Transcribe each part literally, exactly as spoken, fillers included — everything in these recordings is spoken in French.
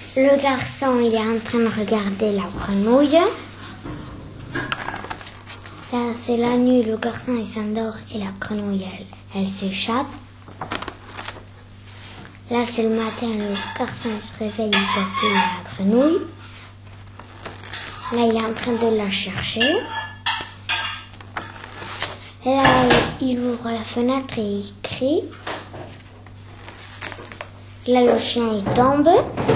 Le garçon, il est en train de regarder la grenouille. Là, c'est la nuit, le garçon, il s'endort et la grenouille, elle, elle s'échappe. Là, c'est le matin, le garçon il se réveille, il voit plus la grenouille. Là, il est en train de la chercher. Et là, il ouvre la fenêtre et il crie. Là, le chien, il tombe.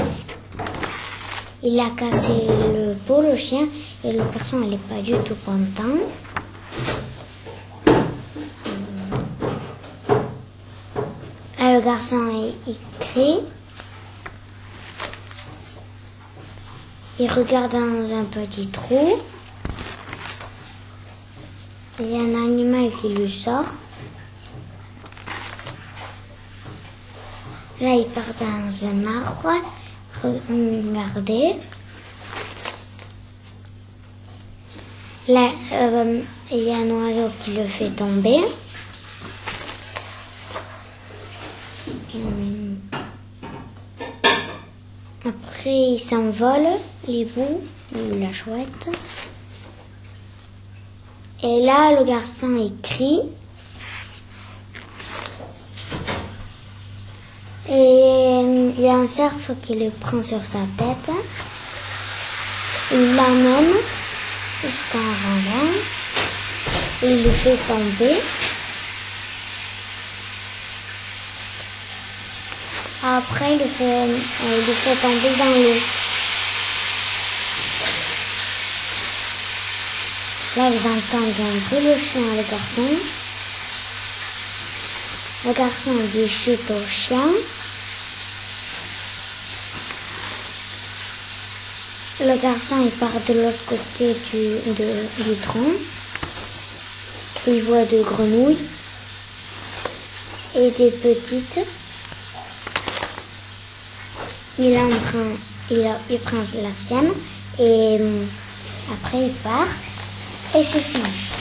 Il a cassé le pot, le chien, et le garçon, il n'est pas du tout content. Là, le garçon, il, il crie. Il regarde dans un petit trou. Il y a un animal qui lui sort. Là, il part dans un arbre. Regardez. Là, euh, il y a un oiseau qui le fait tomber. Après, il s'envole, l'hibou ou la chouette. Et là, le garçon, il crie. Et il y a un cerf qui le prend sur sa tête. Il l'amène jusqu'à un ravin. Il le fait tomber. Après, il le fait, il le fait tomber dans l'eau. Là, vous entendez un peu le chien et le garçon. Le garçon dit chut au chien. Le garçon, il part de l'autre côté du, de, du tronc. Il voit deux grenouilles et des petites. Il en prend, il, il prend la sienne et après il part et c'est fini.